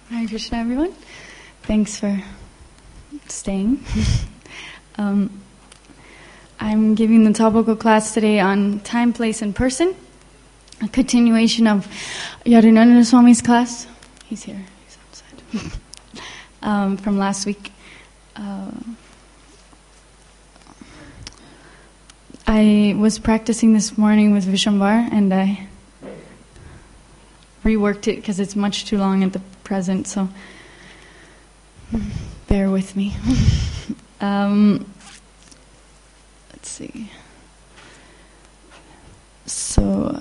Hare Krishna, everyone. Thanks for staying. I'm giving the topical class today on time, place, and person. A continuation of Yadunananda Swami's class. He's here. He's outside. From last week. I was practicing this morning with Vishwambar, and I reworked it because it's much too long at the present, so bear with me. Let's see. So,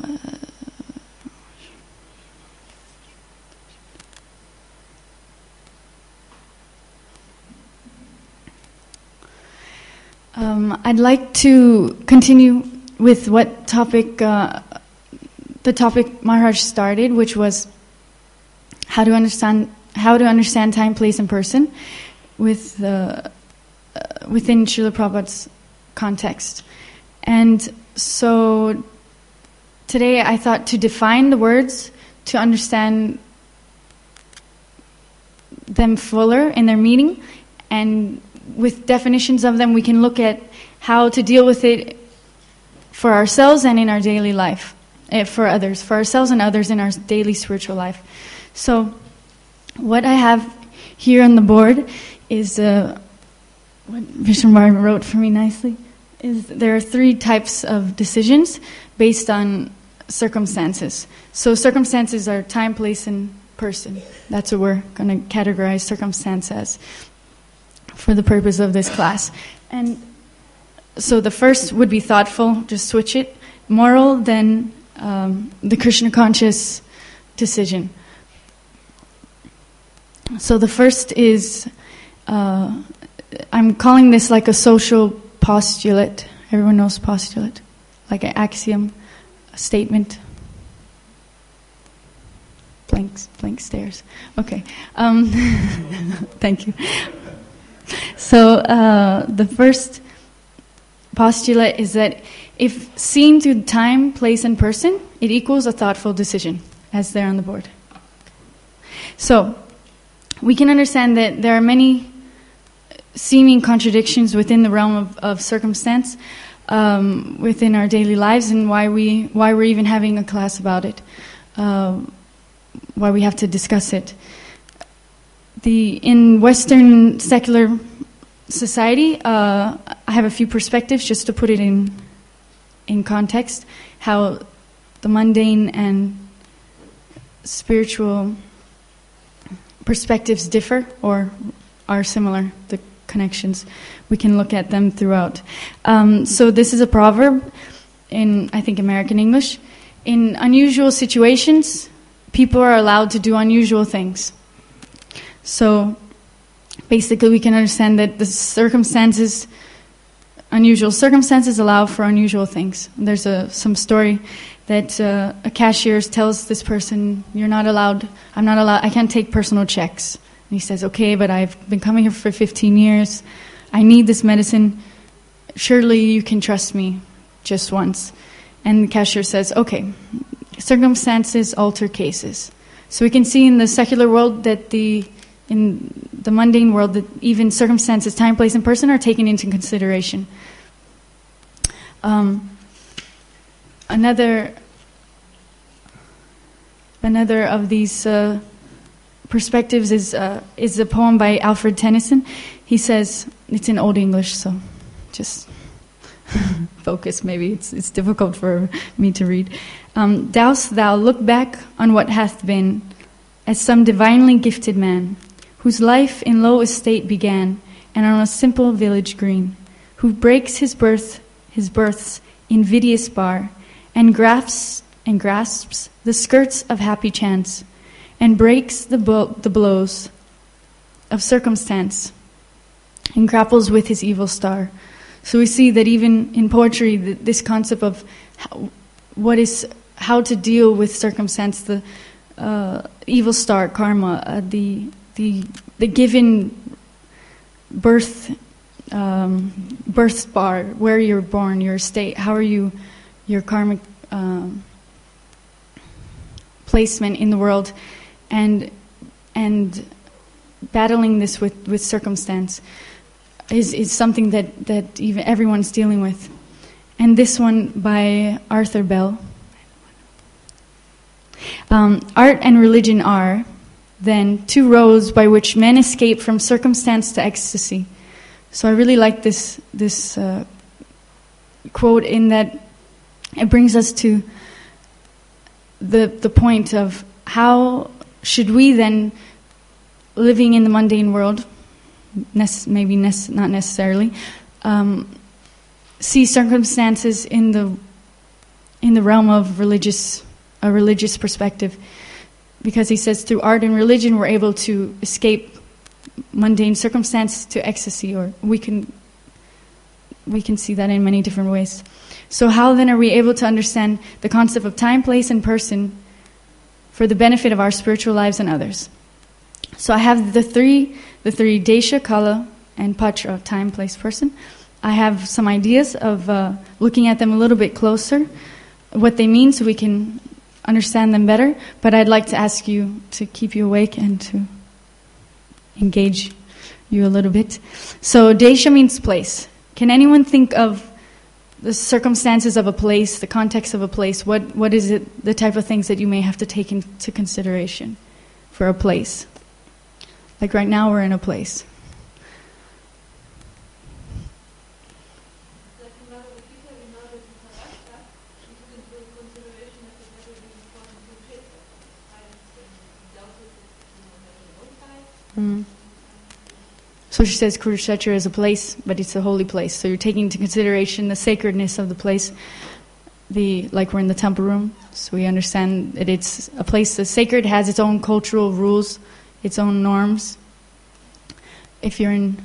I'd like to continue with what topic, the topic Maharaj started, which was how to understand time, place, and person with within Srila Prabhupada's context. And so today I thought to define the words, to understand them fuller in their meaning, and with definitions of them we can look at how to deal with it for ourselves and in our daily life, for ourselves and others in our daily spiritual life. So what I have here on the board is what Vishwambar wrote for me nicely, is there are 3 types of decisions based on circumstances. So circumstances are time, place, and person. That's what we're going to categorize circumstance as for the purpose of this class. And so the first would be thoughtful, just switch it. Moral, then the Krishna conscious decision. So the first is, I'm calling this like a social postulate. Everyone knows postulate? Like an axiom, a statement. Blank stares. Okay. Thank you. So the first postulate is that if seen through time, place, and person, it equals a thoughtful decision, as there on the board. So we can understand that there are many seeming contradictions within the realm of circumstance within our daily lives, and why we're even having a class about it, why we have to discuss it. In Western secular society, I have a few perspectives just to put it in context, how the mundane and spiritual perspectives differ or are similar, the connections. We can look at them throughout. So this is a proverb in, I think, American English. In unusual situations, people are allowed to do unusual things. So basically we can understand that the unusual circumstances allow for unusual things. There's some story that a cashier tells this person, I'm not allowed, I can't take personal checks. And he says, okay, but I've been coming here for 15 years. I need this medicine. Surely you can trust me just once. And the cashier says, okay, circumstances alter cases. So we can see in the secular world that in the mundane world that even circumstances, time, place, and person are taken into consideration. Another of these perspectives is a poem by Alfred Tennyson. He says, it's in Old English, so just focus. Maybe it's difficult for me to read. Dost thou look back on what hath been, as some divinely gifted man, whose life in low estate began, and on a simple village green, who breaks his birth's invidious bar, and grasps the skirts of happy chance, and breaks the blows of circumstance, and grapples with his evil star. So we see that even in poetry, this concept of how to deal with circumstance, the evil star, karma, the given birth bar, where you're born, your state, how are you, your karmic placement in the world, and and battling this with circumstance is something that even everyone's dealing with. And this one by Arthur Bell. Art and religion are, then, two roads by which men escape from circumstance to ecstasy. So I really like this quote in that it brings us to the point of how should we then, living in the mundane world, not necessarily, see circumstances in the realm of a religious perspective. Because he says through art and religion we're able to escape mundane circumstance to ecstasy, or we can see that in many different ways. So how then are we able to understand the concept of time, place, and person for the benefit of our spiritual lives and others? So I have the three Desha, Kala, and Patra, time, place, person. I have some ideas of looking at them a little bit closer, what they mean, so we can understand them better. But I'd like to ask you to keep you awake and to engage you a little bit. So Desha means place. Can anyone think of the circumstances of a place, the context of a place? What is it, the type of things that you may have to take into consideration for a place? Like right now we're in a place. So she says Kurukshetra is a place, but it's a holy place. So you're taking into consideration the sacredness of the place. Like we're in the temple room, so we understand that it's a place that's sacred, has its own cultural rules, its own norms. If you're you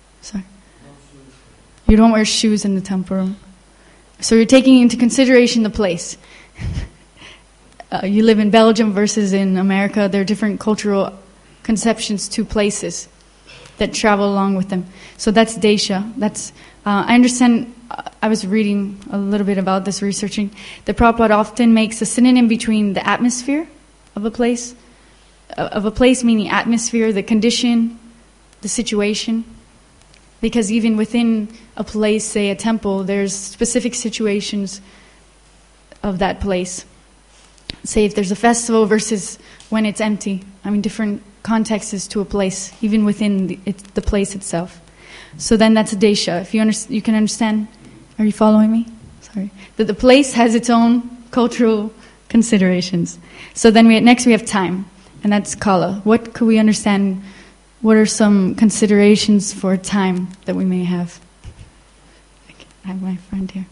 don't wear shoes in the temple room. So you're taking into consideration the place. You live in Belgium versus in America. There are different cultural conceptions to places that travel along with them. So that's Desha. I understand, I was reading a little bit about this, researching, that Prabhupada often makes a synonym between the atmosphere of a place meaning atmosphere, the condition, the situation. Because even within a place, say a temple, there's specific situations of that place. Say if there's a festival versus when it's empty. Different contexts to a place, even within the place itself. So then that's a Desha. If you can understand, are you following me? Sorry. That the place has its own cultural considerations. So then next we have time, and that's Kala. What could we understand? What are some considerations for time that we may have? I have my friend here.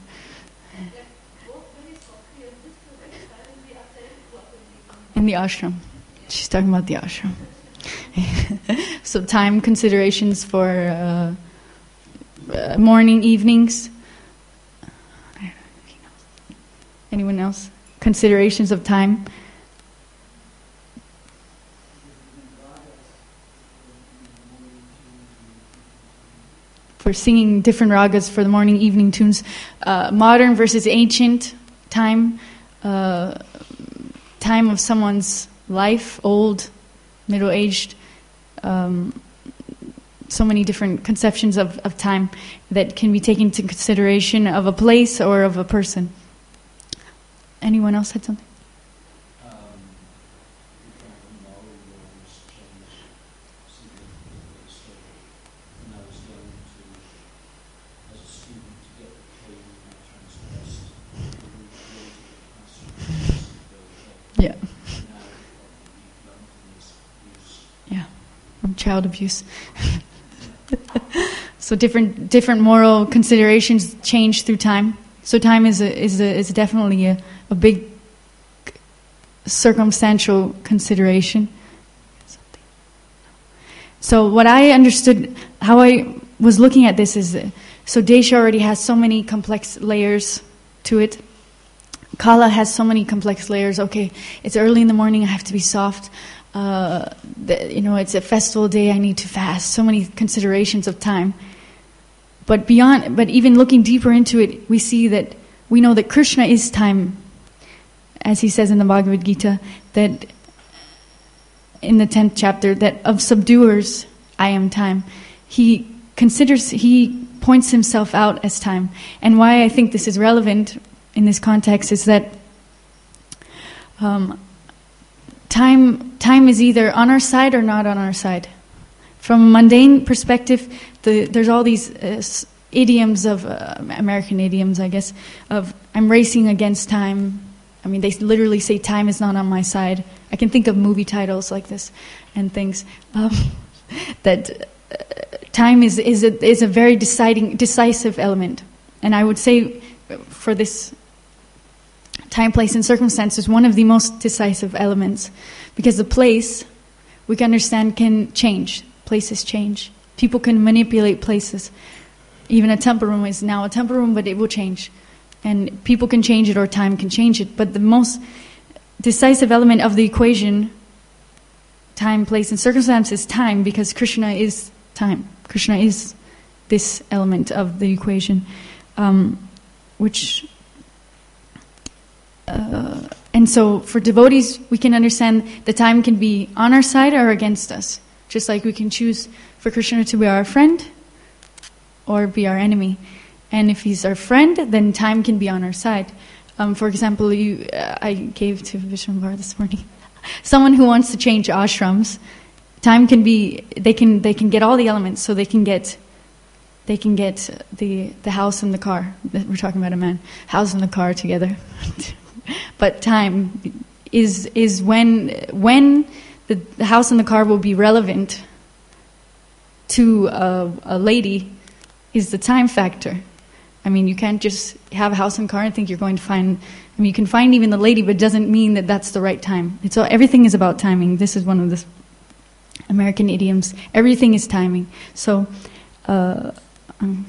In the ashram. She's talking about the ashram. So time considerations for morning, evenings. Anyone else? Considerations of time? For singing different ragas for the morning, evening tunes. Modern versus ancient time. Time of someone's life, old, middle-aged, so many different conceptions of time that can be taken into consideration of a place or of a person. Anyone else had something? Yeah. Yeah. From child abuse. So different moral considerations change through time. So time is definitely a big circumstantial consideration. So what I understood, how I was looking at this is, so Desha already has so many complex layers to it. Kala has so many complex layers. Okay, it's early in the morning, I have to be soft. It's a festival day, I need to fast. So many considerations of time. But even looking deeper into it, we know that Krishna is time, as he says in the Bhagavad Gita, that in the 10th chapter that of subduers I am time. He points himself out as time. And why I think this is relevant in this context is that time is either on our side or not on our side. From a mundane perspective, there's all these idioms of American idioms, I guess, of I'm racing against time. I mean, they literally say time is not on my side. I can think of movie titles like this and things that time is a very decisive element. And I would say for this time, place, and circumstance is one of the most decisive elements, because the place, we can understand, can change. Places change. People can manipulate places. Even a temple room is now a temple room, but it will change. And people can change it or time can change it. But the most decisive element of the equation, time, place, and circumstance, is time, because Krishna is time. Krishna is this element of the equation, and so for devotees, we can understand the time can be on our side or against us. Just like we can choose for Krishna to be our friend or be our enemy. And if he's our friend, then time can be on our side. For example, I gave to Vishwambar this morning. Someone who wants to change ashrams, time can be, they can get all the elements, so they can get the house and the car. We're talking about a man. House and the car together. But time is when the house and the car will be relevant to a lady, is the time factor. I mean, you can't just have a house and car and think you're going to find... I mean, you can find even the lady, but it doesn't mean that that's the right time. Everything is about timing. This is one of the American idioms. Everything is timing. So I'm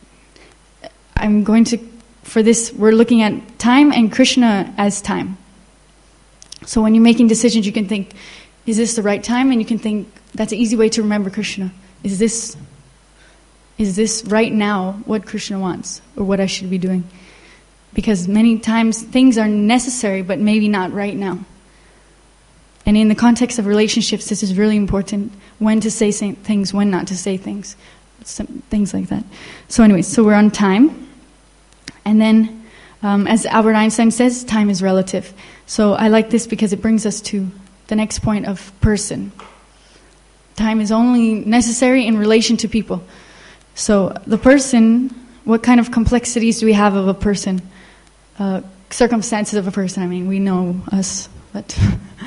going to... For this, we're looking at time and Krishna as time. So when you're making decisions, you can think, is this the right time? And you can think, that's an easy way to remember Krishna. Is this right now what Krishna wants, or what I should be doing? Because many times things are necessary, but maybe not right now. And in the context of relationships, this is really important. When to say things, when not to say things. Things like that. So anyways, so we're on time. And then, as Albert Einstein says, time is relative. So I like this because it brings us to the next point of person. Time is only necessary in relation to people. So the person, what kind of complexities do we have of a person? Circumstances of a person, I mean, we know us, but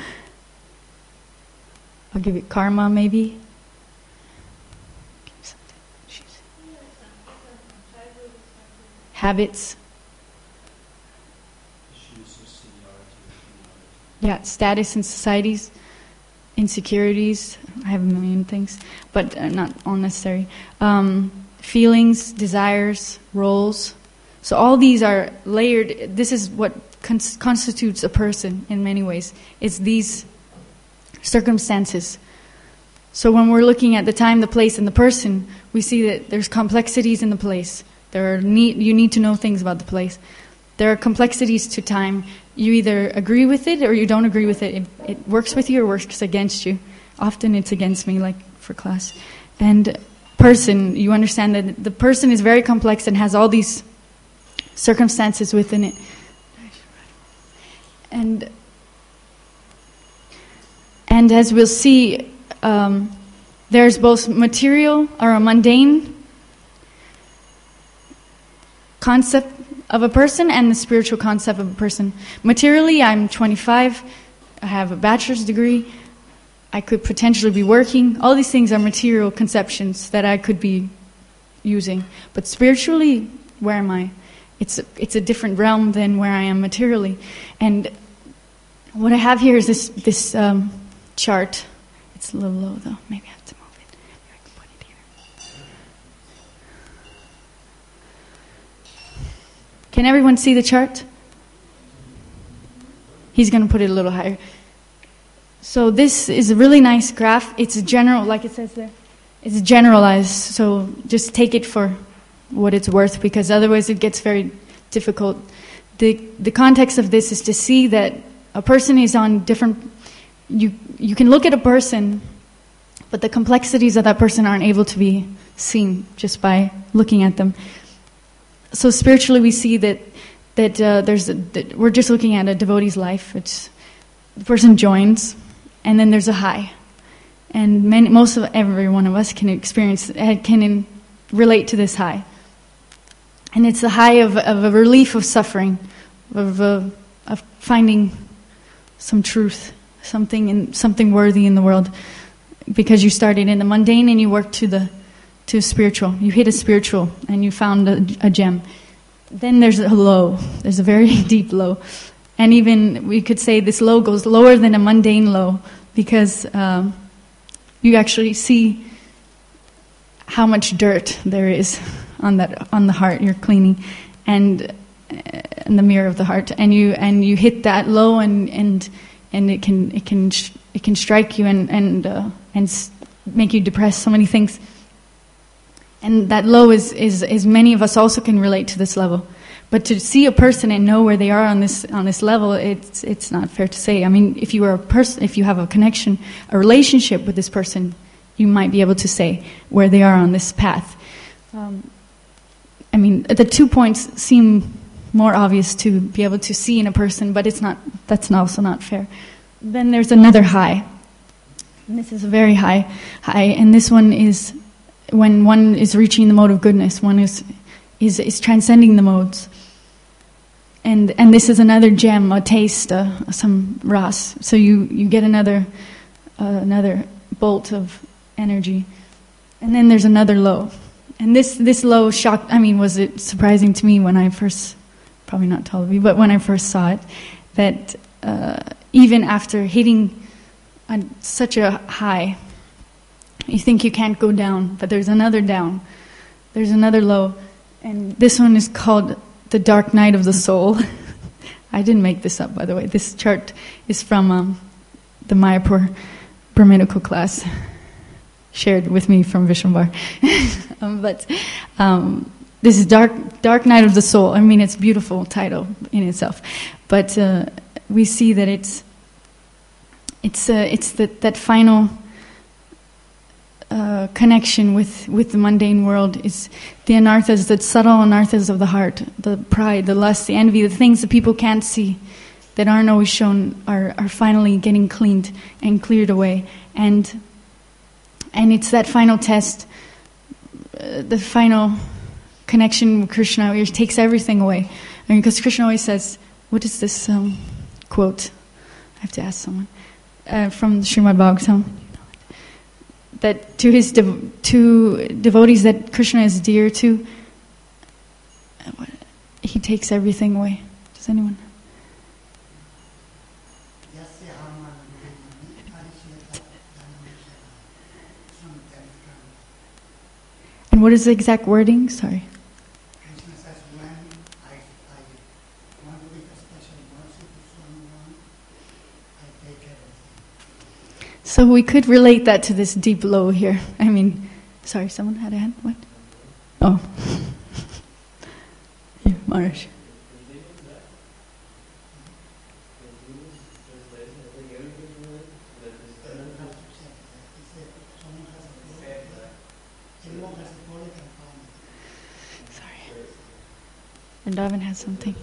I'll give it karma maybe. Habits. Yeah, status in societies, insecurities. I have a million things, but not all necessary. Feelings, desires, roles. So all these are layered. This is what constitutes a person in many ways. It's these circumstances. So when we're looking at the time, the place, and the person, we see that there's complexities in the place. You need to know things about the place. There are complexities to time. You either agree with it or you don't agree with it. It works with you or works against you. Often it's against me, like for class. And person, you understand that the person is very complex and has all these circumstances within it. And as we'll see, there's both material or a mundane concept of a person and the spiritual concept of a person. Materially, I'm 25, I have a bachelor's degree, I could potentially be working. All these things are material conceptions that I could be using. But spiritually, where am I? It's a different realm than where I am materially. And what I have here is this chart. It's a little low though, maybe I have to move it. Maybe I can put it here. Can everyone see the chart? He's going to put it a little higher. So this is a really nice graph. It's a general, like it says there. It's generalized, so just take it for what it's worth, because otherwise it gets very difficult. The context of this is to see that a person is on different... you can look at a person, but the complexities of that person aren't able to be seen just by looking at them. So spiritually, we see that we're just looking at a devotee's life. It's the person joins, and then there's a high, and most of every one of us can relate to this high, and it's the high of a relief of suffering, of finding some truth, something worthy in the world, because you started in the mundane and you worked to spiritual. You hit a spiritual and you found a gem. Then there's a low. There's a very deep low. And even we could say this low goes lower than a mundane low, because you actually see how much dirt there is on the heart you're cleaning, and in the mirror of the heart. And you hit that low, and it can strike you and make you depressed. So many things. And that low is many of us also can relate to this level. But to see a person and know where they are on this level, it's not fair to say. I mean, if you have a connection, a relationship with this person, you might be able to say where they are on this path. I mean, the 2 points seem more obvious to be able to see in a person, but it's not. That's also not fair. Then there's another high. And this is a very high, and this one is when one is reaching the mode of goodness. One is transcending the modes. And this is another gem, a taste, some ras. So you get another bolt of energy. And then there's another low. And this low shocked, was it surprising to me when I first, probably not to all of you, but when I first saw it, that even after hitting such a high, you think you can't go down, but there's another down. There's another low. And this one is called the dark night of the soul. I didn't make this up, by the way. This chart is from the Mayapur Brahminical class, shared with me from Vishnubar. But this is dark night of the soul. It's a beautiful title in itself. But we see that it's that final connection with the mundane world is the anarthas, the subtle anarthas of the heart, the pride, the lust, the envy, the things that people can't see, that aren't always shown, are finally getting cleaned and cleared away. And it's that final test, the final connection with Krishna, which takes everything away. Because Krishna always says, what is this quote? I have to ask someone. From Srimad Bhagavatam. That to his to devotees that Krishna is dear to, he takes everything away. Does anyone? And what is the exact wording? Sorry. Krishna says, when I want to make a special mercy to someone, I take everything. So we could relate that to this deep low here. Sorry, someone had a hand? What? Oh. Yeah, Maharaj. And Darwin has something.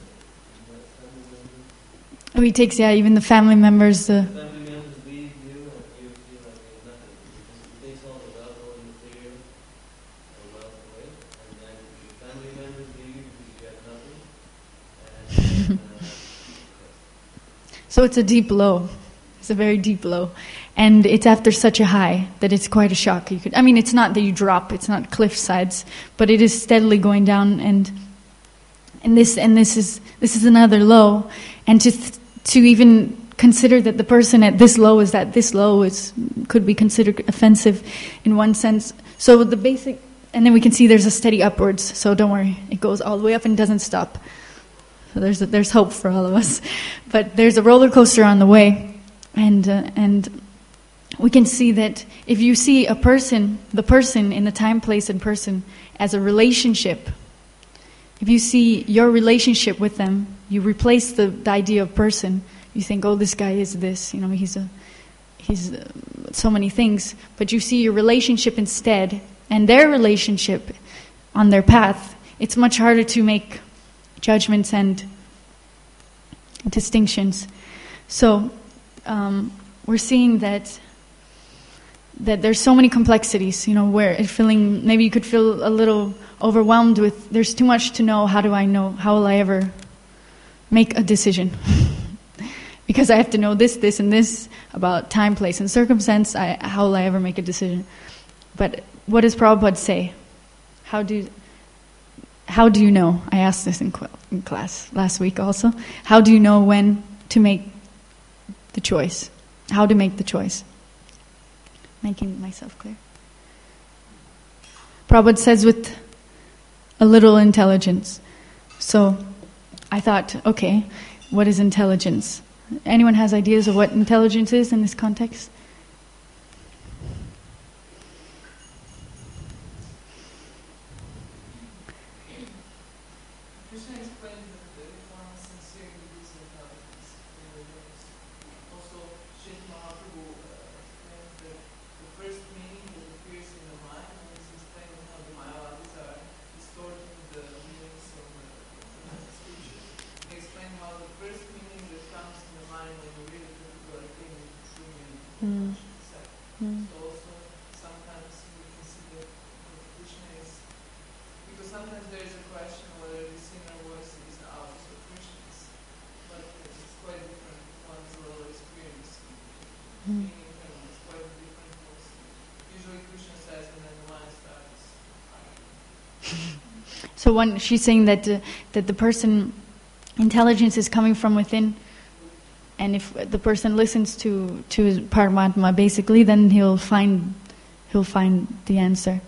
Oh, he takes, even the family members. Family members leave you and you feel like you have nothing. Because he takes all the wealth, all the material, and wealth away. And then your family members leave you because you have nothing. So it's a deep low. It's a very deep low. And it's after such a high that it's quite a shock. It's not that you drop, it's not cliff sides, but it is steadily going down, and this is another low. And to even consider that the person at this low could be considered offensive in one sense. So the basic, and then we can see there's a steady upwards. So don't worry, it goes all the way up and doesn't stop. So there's hope for all of us. But there's a roller coaster on the way, and we can see that if you see the person in the time, place, and person as a relationship. If you see your relationship with them, you replace the idea of person. You think, oh, this guy is this, he's he's so many things, but you see your relationship instead and their relationship on their path, it's much harder to make judgments and distinctions. So we're seeing that there's so many complexities, where maybe you could feel a little overwhelmed with, there's too much to know, how will I ever make a decision? Because I have to know this, and this about time, place, and circumstance, how will I ever make a decision? But what does Prabhupada say? How do you know? I asked this in class last week also. How do you know when to make the choice? How to make the choice? Making myself clear. Prabhupada says with a little intelligence. So I thought, okay, what is intelligence? Anyone has ideas of what intelligence is in this context? Krishna explained that one sincere use intelligence in the universe. Also, Srila Mahaprabhu explains that the first meaning that appears in the mind when he's explaining how the Mayavadis are distorting the meanings of the scripture. He explained how the first meaning that comes in the mind when you read a particular thing is the true meaning of So also, sometimes we consider that Krishna is, because sometimes there is a question whether the singer voice is ours or Krishna's, but it's quite different one's level of experience. Being internal is quite different also. Usually Krishna says, and then the mind starts. So she's saying that the person, intelligence is coming from within, and if the person listens to his Paramatma, basically, then he'll find the answer.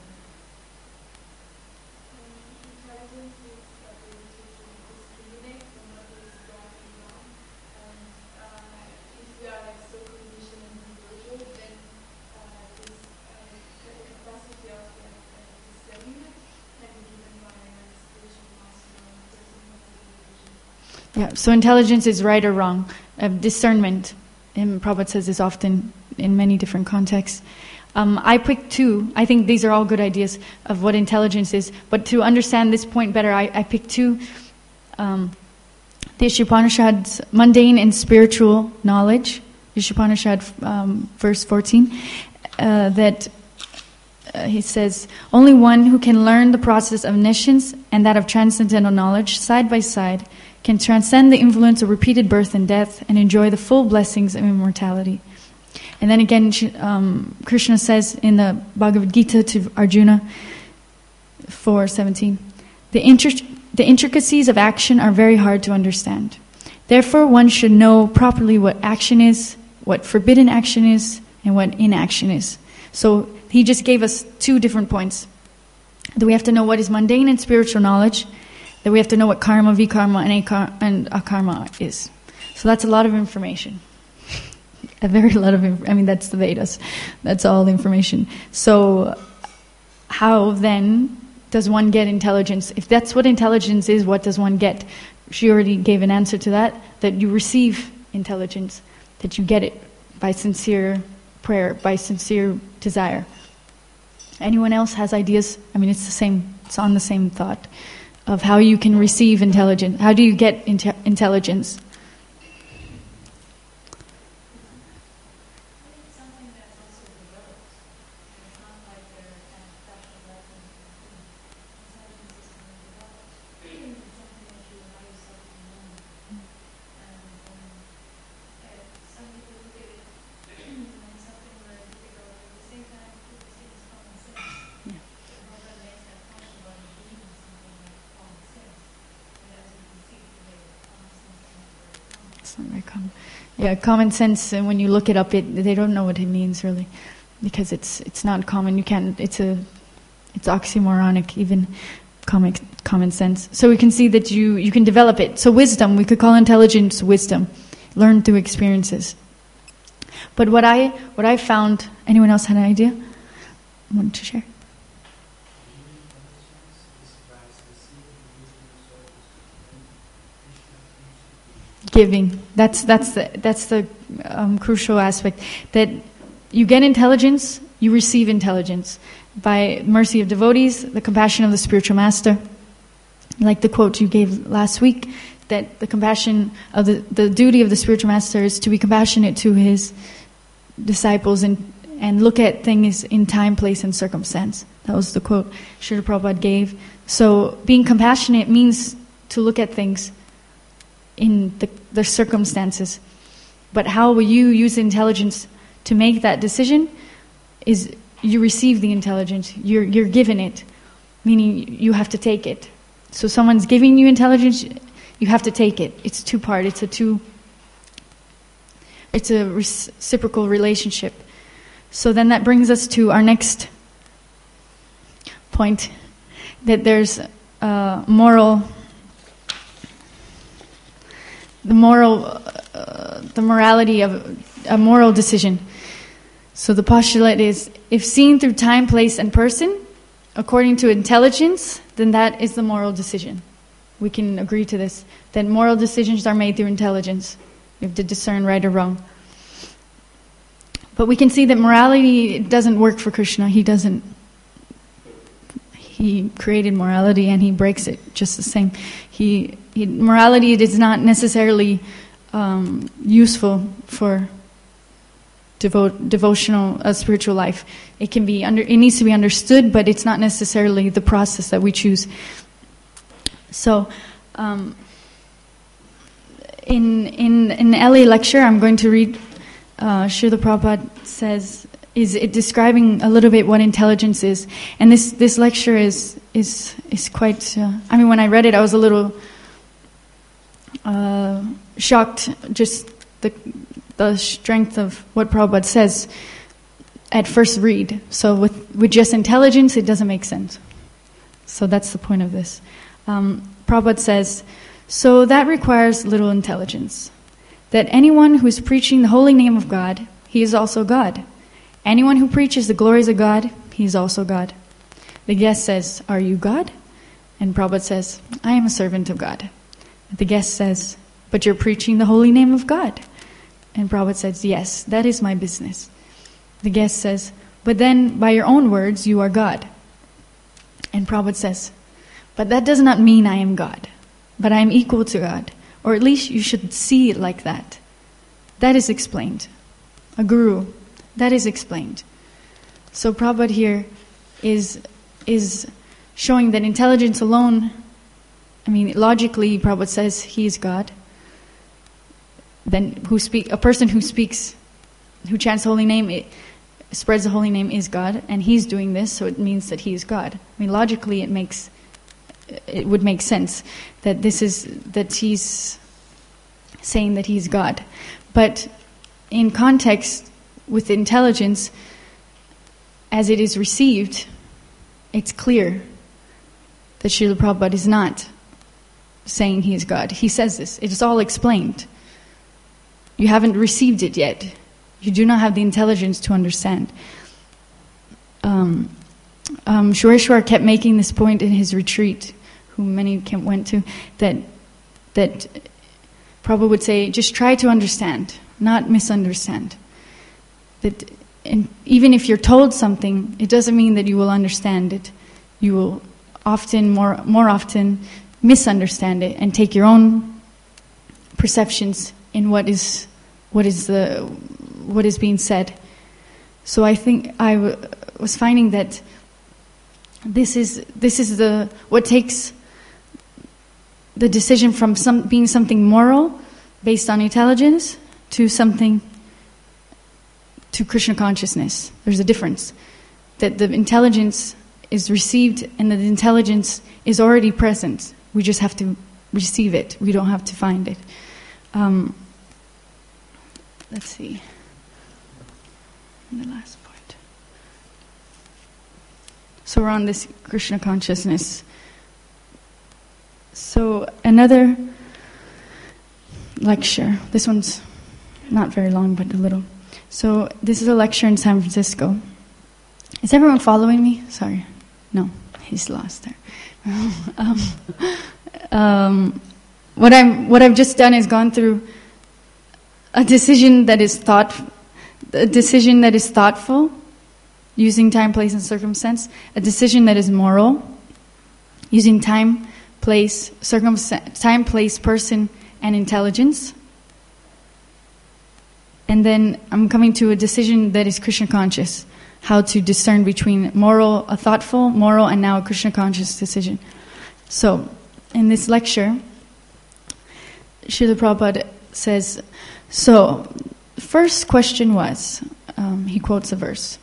Intelligence is ability to discriminate from what is right and wrong. And if we are so conditioned and individual, then this capacity of discernment can be given by a spiritual master or a person who has a vision. Yeah. So intelligence is right or wrong. Discernment, Prabhupada says, is often in many different contexts. I picked two. I think these are all good ideas of what intelligence is. But to understand this point better, I picked two. The Ishopanishad's mundane and spiritual knowledge, Ishopanishad verse 14, that he says, only one who can learn the process of omniscience and that of transcendental knowledge side by side can transcend the influence of repeated birth and death and enjoy the full blessings of immortality. And then again, Krishna says in the Bhagavad Gita to Arjuna 4:17, the intricacies of action are very hard to understand. Therefore, one should know properly what action is, what forbidden action is, and what inaction is. So he just gave us two different points. That we have to know what is mundane and spiritual knowledge, that we have to know what karma, vikarma, and akarma is. So that's a lot of information. A very lot of that's the Vedas. That's all information. So how then does one get intelligence? If that's what intelligence is, what does one get? She already gave an answer to that you receive intelligence, that you get it by sincere prayer, by sincere desire. Anyone else has ideas? It's the same. It's on the same thought of how you can receive intelligence. How do you get intelligence? Something that's also developed. It's not like they're kind of special lessons. Intelligence is something developed. It's something that you allow yourself to learn. And some people look at it and something very difficult. At the same time, people see it as common sense. Yeah. Nobody makes that question about it being something like common sense. And as you can see today, common sense is not very common. It's not very common. Yeah, common sense. And when you look it up, they don't know what it means really, because it's not common. You can't. It's oxymoronic, even common sense. So we can see that you can develop it. So wisdom, we could call intelligence wisdom, learned through experiences. But what I found. Anyone else had an idea? Want to share? Giving. That's the crucial aspect. That you get intelligence, you receive intelligence. By mercy of devotees, the compassion of the spiritual master. Like the quote you gave last week, that the compassion of the duty of the spiritual master is to be compassionate to his disciples and look at things in time, place, and circumstance. That was the quote Srila Prabhupada gave. So being compassionate means to look at things in the circumstances. But how will you use intelligence to make that decision is you receive the intelligence. You're given it, meaning you have to take it. So someone's giving you intelligence, you have to take it. It's two-part. It's a reciprocal relationship. So then that brings us to our next point, that there's the morality of a moral decision. So the postulate is, if seen through time, place, and person, according to intelligence, then that is the moral decision. We can agree to this, that moral decisions are made through intelligence. You have to discern right or wrong. But we can see that morality doesn't work for Krishna. He created morality and he breaks it just the same. Morality is not necessarily useful for devotional spiritual life. It needs to be understood, but it's not necessarily the process that we choose. So, in the LA lecture, I'm going to read. Srila Prabhupada is it describing a little bit what intelligence is, and this lecture is quite. When I read it, I was a little shocked. Just the strength of what Prabhupada says at first read. So with just intelligence, it doesn't make sense. So that's the point of this. Prabhupada says, so that requires little intelligence. That anyone who is preaching the holy name of God, he is also God. Anyone who preaches the glories of God, he is also God. The guest says, are you God? And Prabhupada says, I am a servant of God. The guest says, but you're preaching the holy name of God. And Prabhupada says, yes, that is my business. The guest says, but then by your own words, you are God. And Prabhupada says, but that does not mean I am God, but I am equal to God. Or at least you should see it like that. That is explained. A guru, that is explained. So Prabhupada here is showing that intelligence alone, logically Prabhupada says he is God. Then a person who chants the holy name, spreads the holy name is God, and he's doing this, so it means that he is God. Logically it would make sense that he's saying that he's God. But in context with intelligence, as it is received, it's clear that Srila Prabhupada is not saying he is God. He says this. It is all explained. You haven't received it yet. You do not have the intelligence to understand. Shureshwar kept making this point in his retreat, who many went to, that Prabhupada would say, just try to understand, not misunderstand. And even if you're told something, it doesn't mean that you will understand it. You will more often misunderstand it and take your own perceptions in what is being said. So I think I was finding that this is what takes the decision from being something moral based on intelligence to Krishna consciousness. There's a difference. That the intelligence is received and that the intelligence is already present. We just have to receive it. We don't have to find it. Let's see. The last point. So we're on this Krishna consciousness. So another lecture. This one's not very long, but a little. So this is a lecture in San Francisco. Is everyone following me? Sorry. No, he's lost there. What I've just done is gone through a decision that is thought a decision that is thoughtful, using time, place, and circumstance. A decision that is moral, using time, place, person, and intelligence. And then I'm coming to a decision that is Krishna conscious. How to discern between moral, a thoughtful, moral, and now a Krishna conscious decision. So, in this lecture, Srila Prabhupada says, so, first question was, he quotes a verse,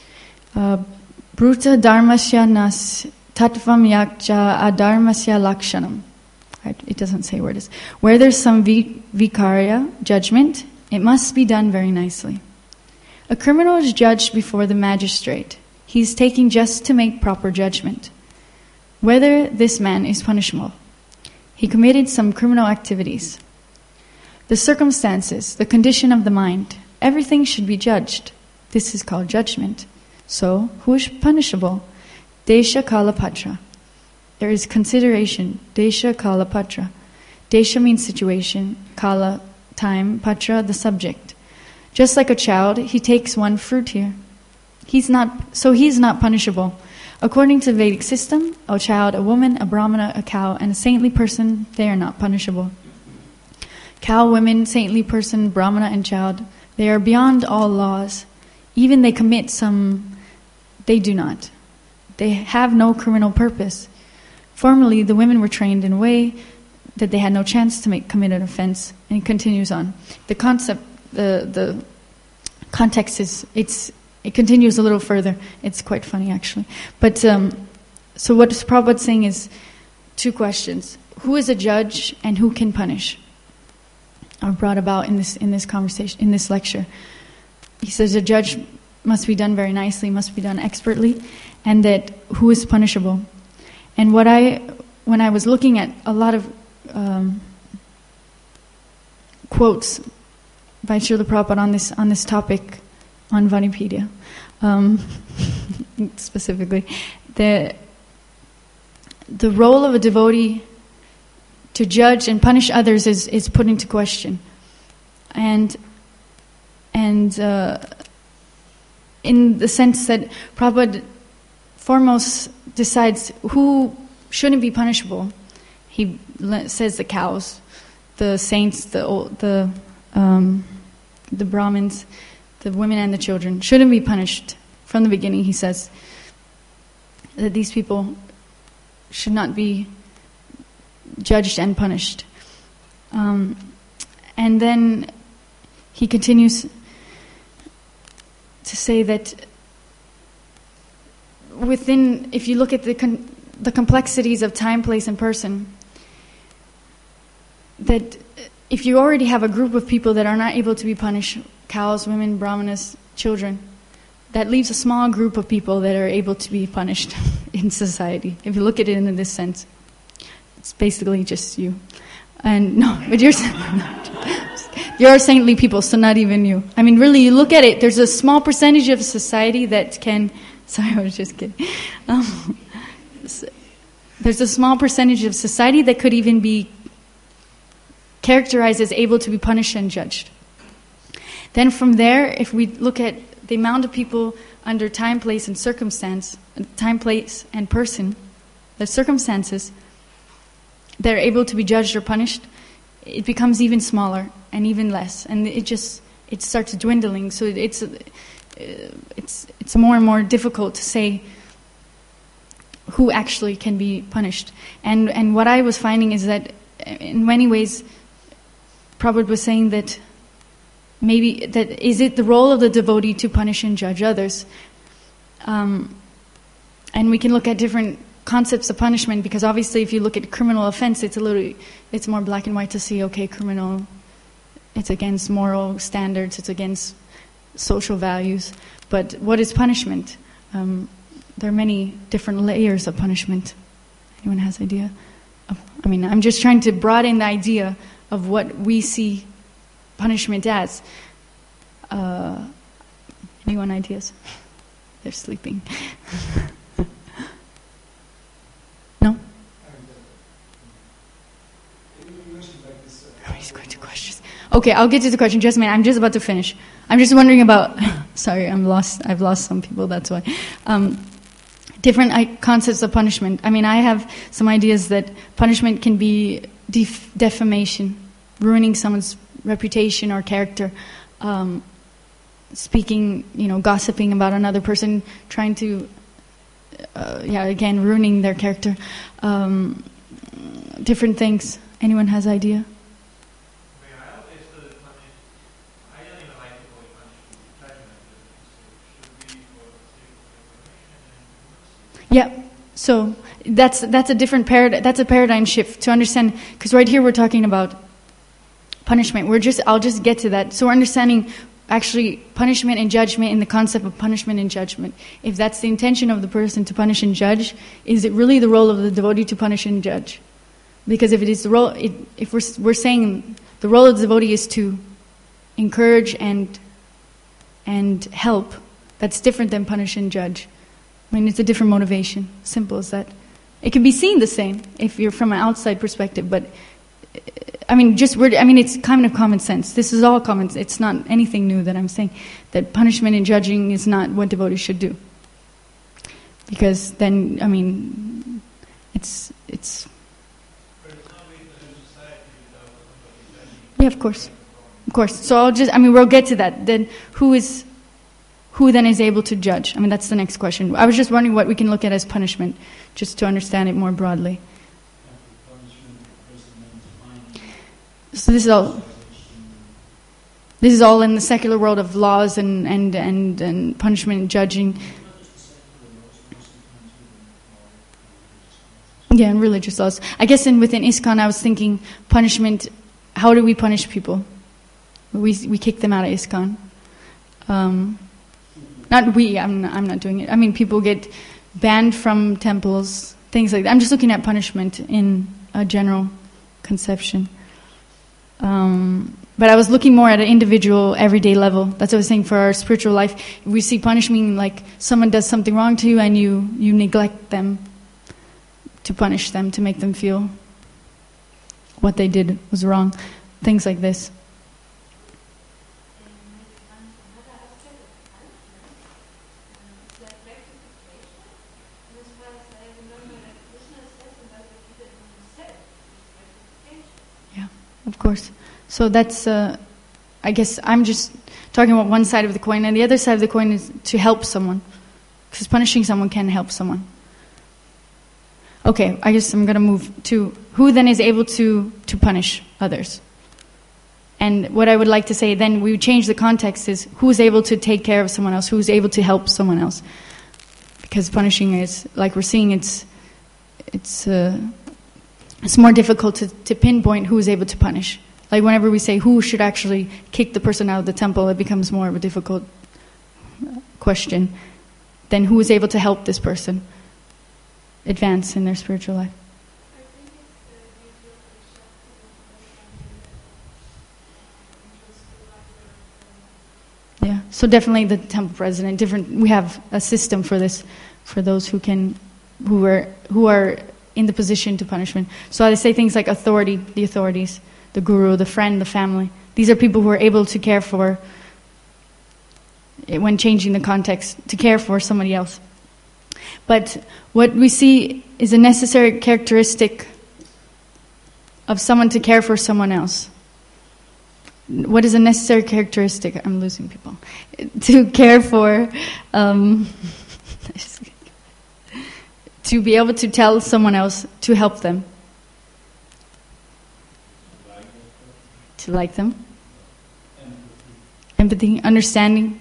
Bruta dharmasya nas tattvam yakja adharmasya lakshanam. It doesn't say where it is. Where there's some vikarya, judgment, it must be done very nicely. A criminal is judged before the magistrate. He is taken just to make proper judgment. Whether this man is punishable. He committed some criminal activities. The circumstances, the condition of the mind, everything should be judged. This is called judgment. So, who is punishable? Desha Kala Patra. There is consideration. Desha Kala Patra. Desha means situation. Kala, time. Patra, the subject. Just like a child, he takes one fruit here. He's not punishable. According to the Vedic system, a child, a woman, a brahmana, a cow, and a saintly person, they are not punishable. Cow, women, saintly person, brahmana, and child, they are beyond all laws. Even they commit some, they do not. They have no criminal purpose. Formerly, the women were trained in a way that they had no chance to commit an offense. And it continues on. The concept, the context is, it continues a little further. It's quite funny, actually. But, so what Prabhupada's saying is two questions. Who is a judge and who can punish? Are brought about in this conversation, in this lecture. He says a judge must be done very nicely, must be done expertly, and that who is punishable. And when I was looking at a lot of quotes by Srila Prabhupada on this topic on Vanipedia, specifically, the role of a devotee to judge and punish others is put into question, and in the sense that Prabhupada foremost decides who shouldn't be punishable. He says the cows, the saints, the Brahmins, the women and the children shouldn't be punished. From the beginning, he says that these people should not be judged and punished. And then he continues to say that if you look at the complexities of time, place, and person, that if you already have a group of people that are not able to be punished, cows, women, brahmanas, children, that leaves a small group of people that are able to be punished in society. If you look at it in this sense, it's basically just you. And no, but you're saintly people, so not even you. I mean, really, you look at it, there's a small percentage of society that can... Sorry, I was just kidding. There's a small percentage of society that could even be characterized as able to be punished and judged. Then from there, if we look at the amount of people under time, place, and circumstance, time, place, and person, the circumstances that are able to be judged or punished, it becomes even smaller and even less, and it starts dwindling. So it's more and more difficult to say who actually can be punished. And what I was finding is that in many ways, Prabhupada was saying that maybe that is it the role of the devotee to punish and judge others, and we can look at different concepts of punishment, because obviously if you look at criminal offense, it's more black and white to see, okay, criminal, it's against moral standards, it's against social values. But what is punishment? There are many different layers of punishment. Anyone has idea? I'm just trying to broaden the idea of what we see punishment as. Anyone ideas? They're sleeping. No? He's going to questions. Okay, I'll get to the question. Just a minute. I'm just about to finish. I'm just wondering about. Sorry, I'm lost. I've lost some people. That's why. Different concepts of punishment. I mean, I have some ideas that punishment can be defamation, ruining someone's reputation or character, speaking, gossiping about another person, trying to, again, ruining their character. Different things. Anyone has idea? Yeah, so that's a different that's a paradigm shift to understand, because right here we're talking about punishment. I'll just get to that. So we're understanding actually punishment and judgment in the concept of punishment and judgment. If that's the intention of the person to punish and judge, is it really the role of the devotee to punish and judge? Because if it is the role, if we're saying the role of the devotee is to encourage and help, that's different than punish and judge. I mean, it's a different motivation. Simple as that. It can be seen the same if you're from an outside perspective, but I mean, it's kind of common sense. This is all common. It's not anything new that I'm saying. That punishment and judging is not what devotees should do. Because then, I mean, it's. But it's not within society without somebody judging. Yeah, of course. So we'll get to that. Then who then is able to judge? I mean, that's the next question. I was just wondering what we can look at as punishment, just to understand it more broadly. So this is all in the secular world of laws and punishment and judging. Yeah, and religious laws. I guess within ISKCON, I was thinking punishment. How do we punish people? We kick them out of ISKCON. Not we, I'm not doing it. I mean, people get banned from temples, things like that. I'm just looking at punishment in a general conception. But I was looking more at an individual, everyday level. That's what I was saying for our spiritual life. If we see punishment like someone does something wrong to you and you neglect them, to punish them, to make them feel what they did was wrong. Things like this. Of course. So that's, I guess I'm just talking about one side of the coin, and the other side of the coin is to help someone. Because punishing someone can help someone. Okay, I guess I'm going to move to who then is able to punish others. And what I would like to say then, we change the context, is who's able to take care of someone else, who's able to help someone else. Because punishing is, like we're seeing, it's more difficult to pinpoint who is able to punish. Like whenever we say who should actually kick the person out of the temple, it becomes more of a difficult question than who is able to help this person advance in their spiritual life. Yeah, so definitely the temple president. We have a system for this, for those who are in the position to punishment. So I say things like authority, the authorities, the guru, the friend, the family. These are people who are able to care for, when changing the context, to care for somebody else. But what we see is a necessary characteristic of someone to care for someone else. What is a necessary characteristic? I'm losing people. To care for, to be able to tell someone else to help them. To like them. Empathy, understanding,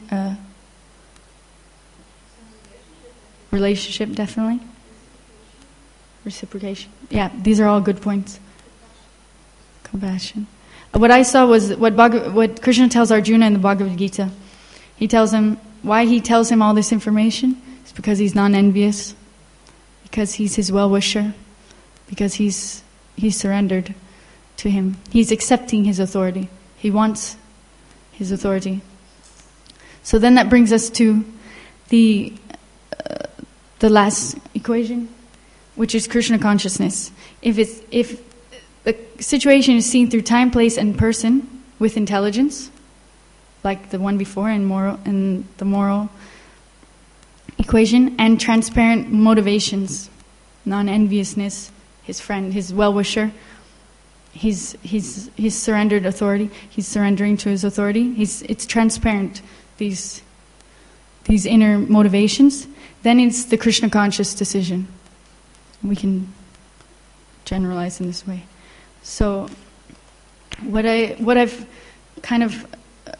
relationship, definitely. Reciprocation. Yeah, these are all good points. Compassion. What I saw was what Krishna tells Arjuna in the Bhagavad Gita. He tells him, why he tells him all this information is because he's non-envious, because he's his well-wisher, because he's surrendered to him. He's accepting his authority. He wants his authority. So then that brings us to the last equation, which is Krishna consciousness. If the situation is seen through time, place, and person, with intelligence, like the one before in the moral equation, and transparent motivations, non-enviousness, his friend, his well-wisher. He's surrendered authority. He's surrendering to his authority. It's transparent, these inner motivations. Then it's the Krishna conscious decision. We can generalize in this way. So what I've kind of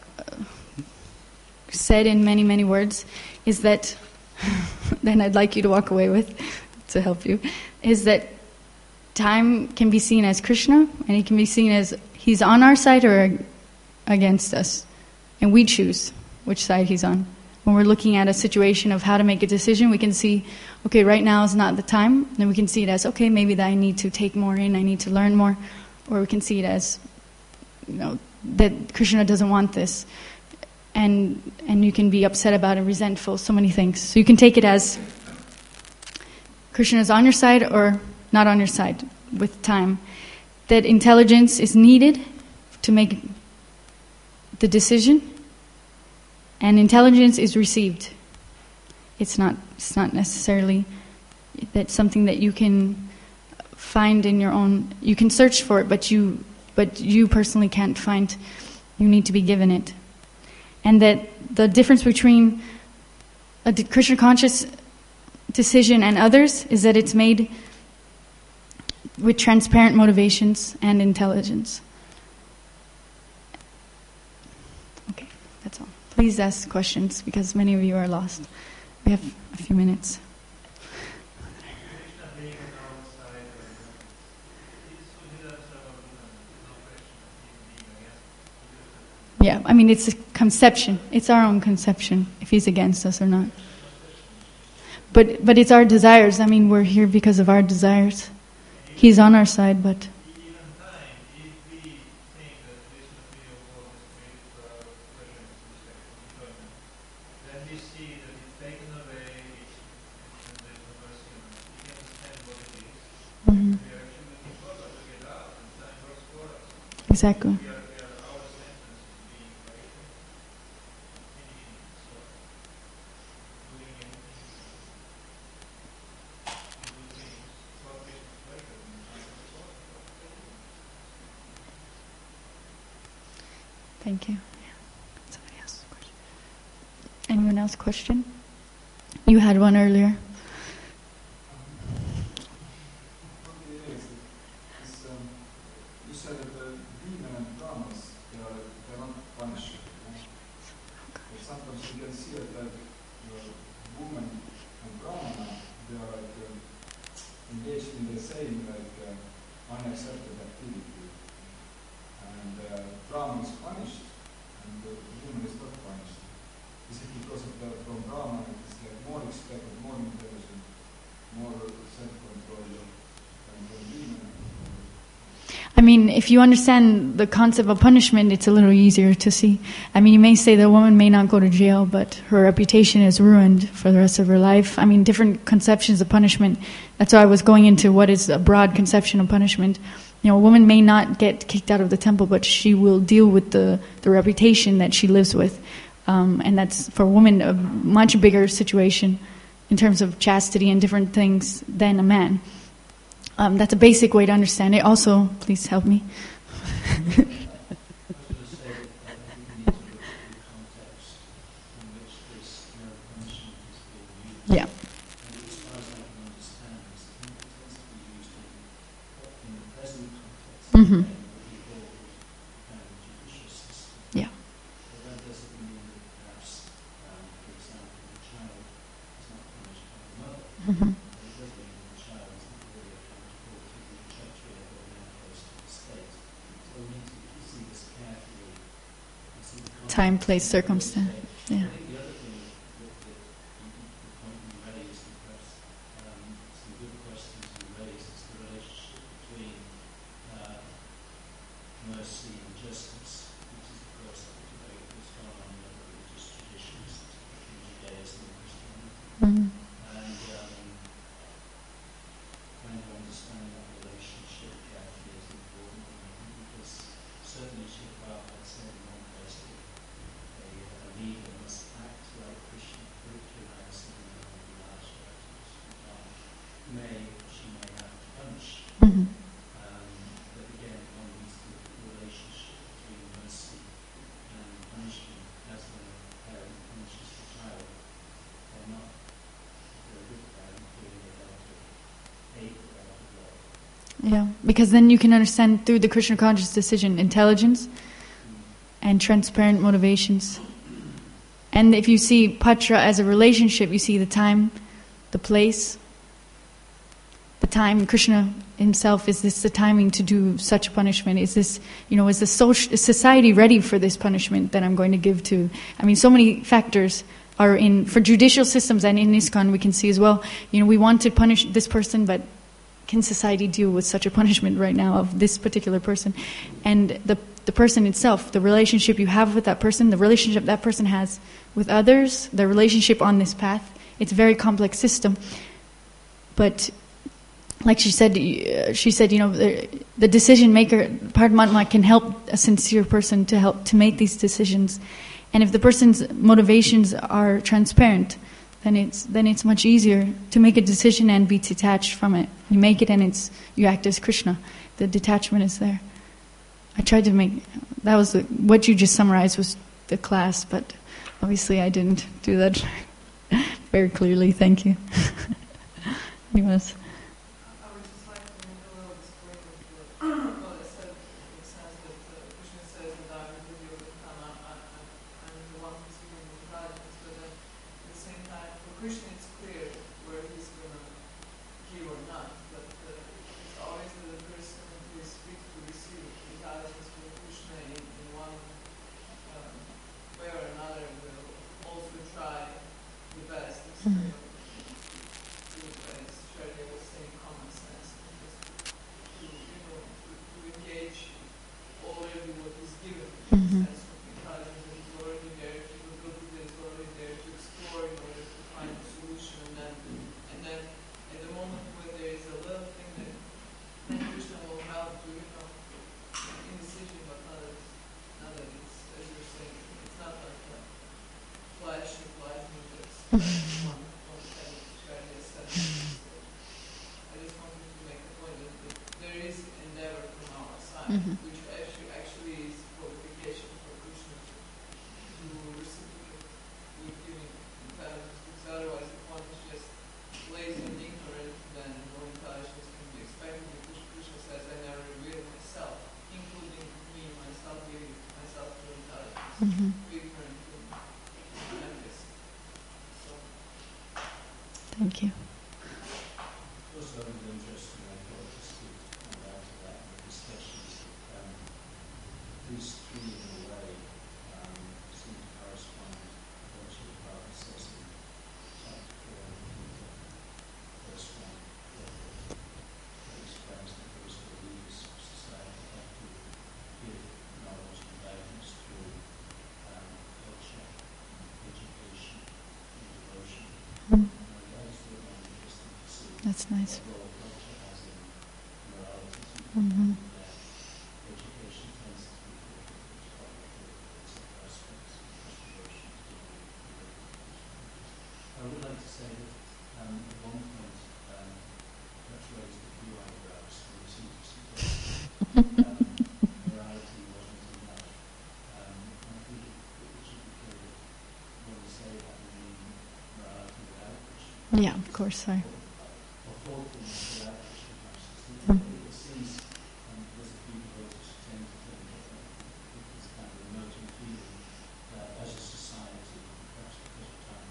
said in many words is that, then I'd like you to walk away with to help you, is that time can be seen as Krishna, and it can be seen as he's on our side or against us. And we choose which side he's on. When we're looking at a situation of how to make a decision, we can see, okay, right now is not the time. Then we can see it as, okay, maybe that I need to take more in, I need to learn more. Or we can see it as, that Krishna doesn't want this. And you can be upset about it, resentful, so many things. So you can take it as Krishna is on your side or not on your side with time. That intelligence is needed to make the decision, and intelligence is received. It's not necessarily that something that you can find in your own. You can search for it, but you personally can't find. You need to be given it, and that the difference between a Krishna conscious decision and others is that it's made with transparent motivations and intelligence. Okay, that's all. Please ask questions because many of you are lost. We have a few minutes. Yeah, I mean, it's a conception. It's our own conception, if he's against us or not. But it's our desires. I mean, we're here because of our desires. He's on our side, but... Mm-hmm. Exactly. Thank you. Yeah. Somebody else question. Anyone else question? You had one earlier. You said that the demon and brahmas, they're not punished. But sometimes you can see that the woman and brahmana, they are engaged in the same unaccepted activity. And Brahman is punished, and the woman is not punished. Is it because of from Brahman it's more expected, more intelligent, more self-control than from demon? I mean, if you understand the concept of punishment, it's a little easier to see. I mean, you may say the woman may not go to jail, but her reputation is ruined for the rest of her life. I mean, different conceptions of punishment. That's why I was going into what is a broad conception of punishment. A woman may not get kicked out of the temple, but she will deal with the reputation that she lives with. And that's, for a woman, a much bigger situation in terms of chastity and different things than a man. That's a basic way to understand it. Also, please help me. Yeah. Mm-hmm. Yeah. Mm-hmm. Time, place, circumstance. Yeah. Mm-hmm. Yeah, because then you can understand through the Krishna conscious decision intelligence and transparent motivations. And if you see patra as a relationship, you see the time, the place, the time. Krishna himself, is this the timing to do such a punishment? Is this, is the society ready for this punishment that I'm going to give to? I mean, so many factors are in, for judicial systems, and in ISKCON we can see as well, we want to punish this person, but can society deal with such a punishment right now of this particular person? And the person itself, the relationship you have with that person, the relationship that person has with others, the relationship on this path, it's a very complex system. But like she said, the decision maker, Paramatma, can help a sincere person to make these decisions. And if the person's motivations are transparent, then it's much easier to make a decision and be detached from it. You make it and you act as Krishna. The detachment is there. I tried to make, that was what you just summarized was the class, but obviously I didn't do that very clearly. Thank you. Anyways. I would just like to make a little disclaimer for what I said, in the sense that Krishna says that I will give you the karma, I'm the one who's giving you the guidance, but then at the same time, for Krishna it's clear where he's going to give or not, but it's always that the person who is fit to receive the guidance from Krishna in one way or another will also try the best. Which actually is qualification for Krishna to reciprocate with giving intelligence, because otherwise if one is just lazy and ignorant, then no intelligence can be expected, because Krishna says, I never revealed myself, including me, myself, giving myself to intelligence, ignorant and envious. So. Thank you. Also, I'm interested, I thought, just to come back to that in the discussions, these three, in a way, seem to correspond to what your Prabhupada says in chapter 4 of the Gita, verse 1, that explains that those who are leaders of society have to give knowledge and guidance through culture, education, and devotion. That's nice. Mm-hmm. I would like to say that at one point that raised a few eyebrows for this interesting morality wasn't enough. I think it should be clear that when we say that we mean morality without Krishna. Yeah, of course, sorry. Or thoughtfulness without Krishna consciousness. It seems there's a few devotees who tend to think that it's kind of an emerging feeling as a society, perhaps because of time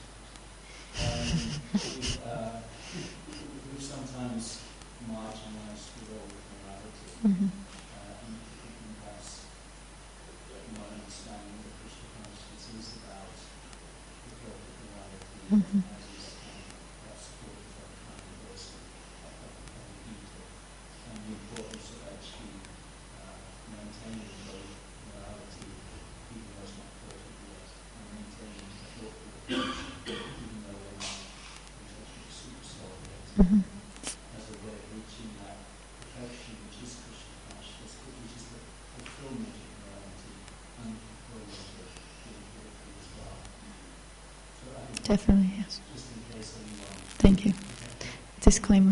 we sometimes marginalize the role of morality, and perhaps not understanding that Krishna consciousness is about the growth of morality, as is perhaps supported by the kind of verse of the Gita, and the importance of actually maintaining both morality, even though it's not perfect yet, and maintaining a thoughtful approach, even though we're not super solid yet, as a way of reaching that perfection which is Krishna consciousness, which is the fulfillment of morality and fulfillment of spirituality as well. So I think Definitely, yes. just in case anyone... Thank you. Disclaimer.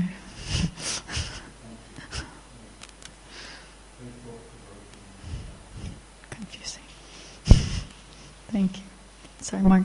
Confusing. Thank you. Sorry, Mark.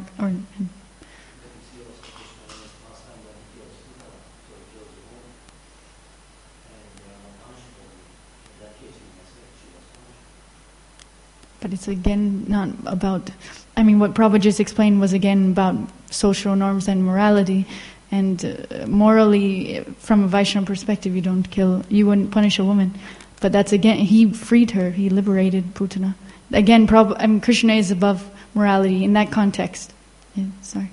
But it's again not about, I mean, what Prabhupada just explained was again about social norms and morality. And morally, from a Vaishnava perspective, you wouldn't punish a woman. But that's again, he freed her, he liberated Putana. Again, Krishna is above morality in that context. Yeah, sorry.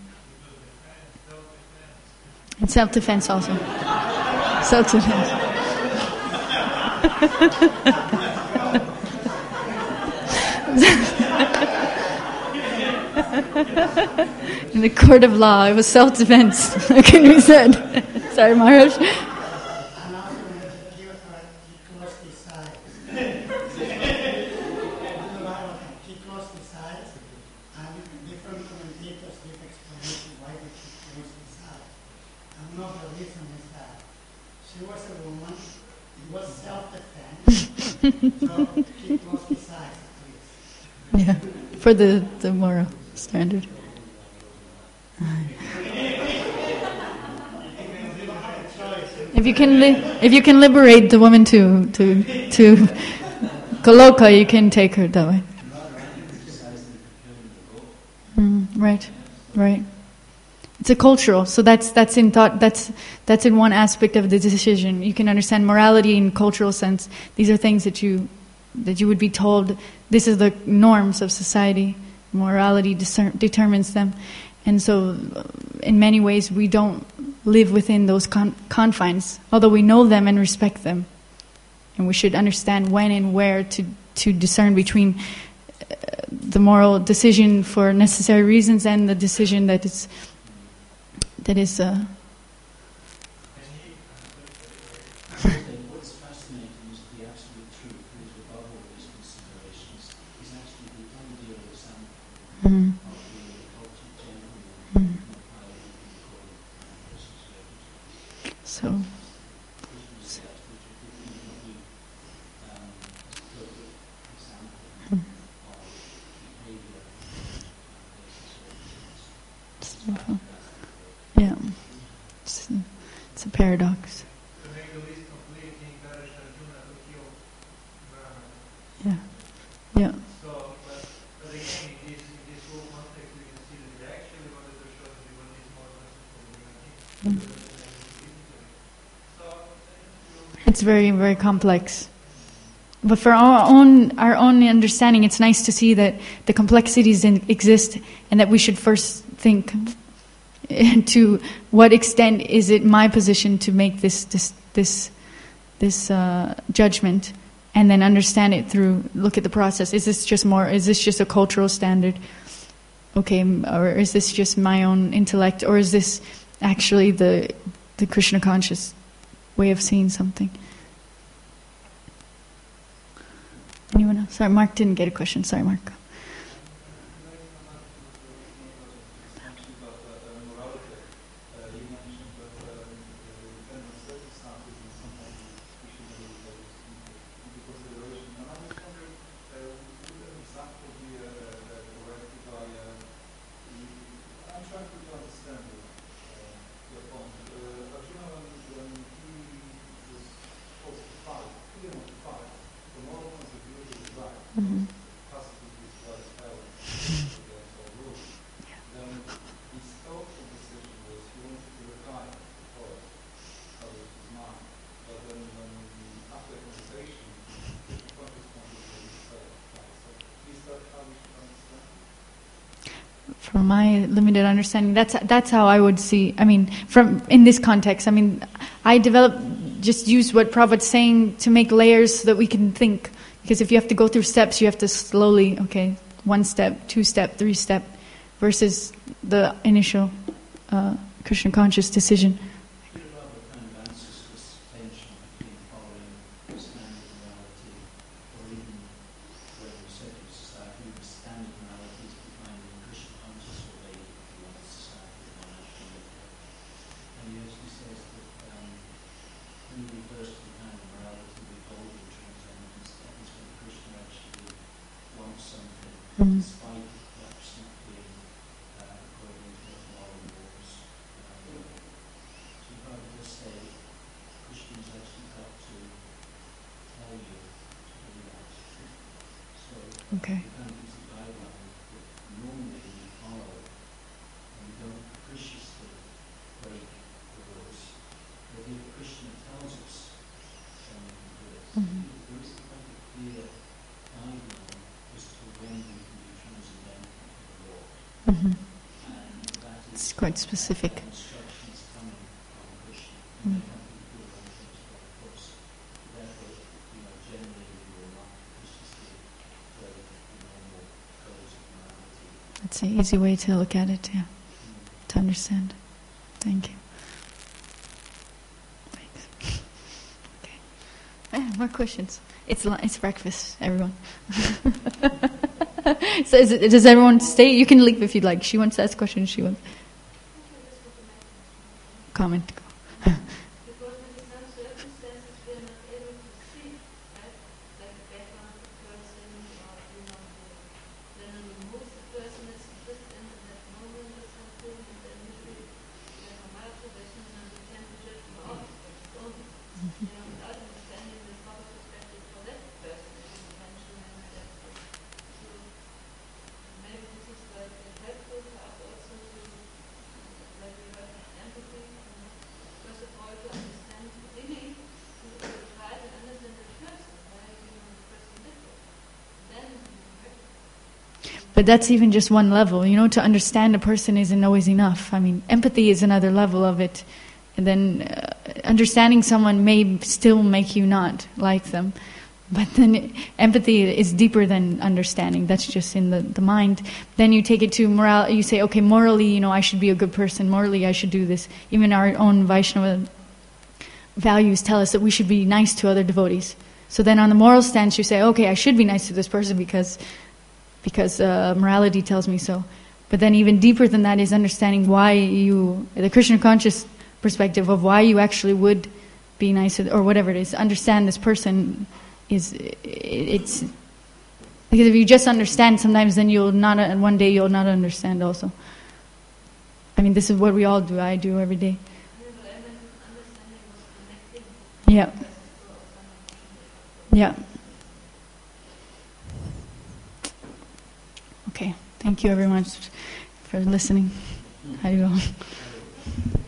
And self-defense also. Self-defense. In the court of law, it was self-defense. How can be said? Sorry, Maharaj. And also when he closed his eyes. He closed his eyes, and different commentators give explanation why did he close his eyes. And one of the reasons is that she was a woman, it was self-defense, so he closed his eyes at least. Yeah, for the moral standard. If you can liberate the woman to Goloka, you can take her that way. Right. It's a cultural, so that's in thought. That's in one aspect of the decision. You can understand morality in cultural sense. These are things that you would be told. This is the norms of society. Morality determines them, and so in many ways we don't live within those confines. Although we know them and respect them, and we should understand when and where to discern between the moral decision for necessary reasons and the decision that is. What's fascinating is the absolute truth is above all these considerations is actually the ideal example of the culture generally, not how you can call it So. Yeah, it's a paradox. To make the list complete, he encouraged Arjuna to kill Brahmana. Yeah. So, but again, in this whole context, we can see that he actually wanted to show that he was more merciful than him. It's very, very complex. But for our own understanding, it's nice to see that the complexities exist, and that we should first think to what extent is it my position to make this judgment, and then understand it through look at the process. Is this just a cultural standard? Okay, or is this just my own intellect, or is this actually the Krishna conscious way of seeing something? Anyone else? Sorry, Mark didn't get a question. Sorry, Mark. From my limited understanding, that's how I would see. I mean, from in this context, I mean, I just use what Prabhupada's saying to make layers so that we can think. Because if you have to go through steps, you have to slowly, okay, 1 step, 2 step, 3 step, versus the initial Krishna conscious decision. Despite perhaps not being according to the moral laws. So if I would just say, Krishna's actually got to tell you to do that. So Okay. you kind Mhm. And that is It's quite specific. instructions coming from Krishna. Mm. They have to be put on things quite close. Therefore, generally we will not Krishna state the normal codes of morality. That's an easy way to look at it, yeah, to understand. Thank you. Thanks. Okay. More questions. It's breakfast, everyone. So does everyone stay? You can leave if you'd like. She wants to ask questions. She wants comment. Because in some circumstances we are not able to see, right? Like the background of the person, or then on the move the person is just in that moment or something, and then usually we have a mild tradition and we tend to judge them out, only, without understanding the proper perspective for that person, as you mentioned, and that so maybe this is like helpful for us also to like we have empathy. First of all, to understand really, to try to understand the person, why the person did it. Then But that's even just one level. To understand a person isn't always enough. I mean, empathy is another level of it. And then understanding someone may still make you not like them. But then empathy is deeper than understanding. That's just in the mind. Then you take it to morality. You say, okay, morally, I should be a good person. Morally, I should do this. Even our own Vaishnava values tell us that we should be nice to other devotees. So then on the moral stance, you say, okay, I should be nice to this person because morality tells me so. But then even deeper than that is understanding why the Krishna conscious perspective of why you actually would be nice or whatever it is. Understand this person. It's because if you just understand, sometimes then one day you'll not understand also. I mean, this is what we all do. I do every day. Yeah. Yeah. Okay. Thank you everyone for listening. How do you go?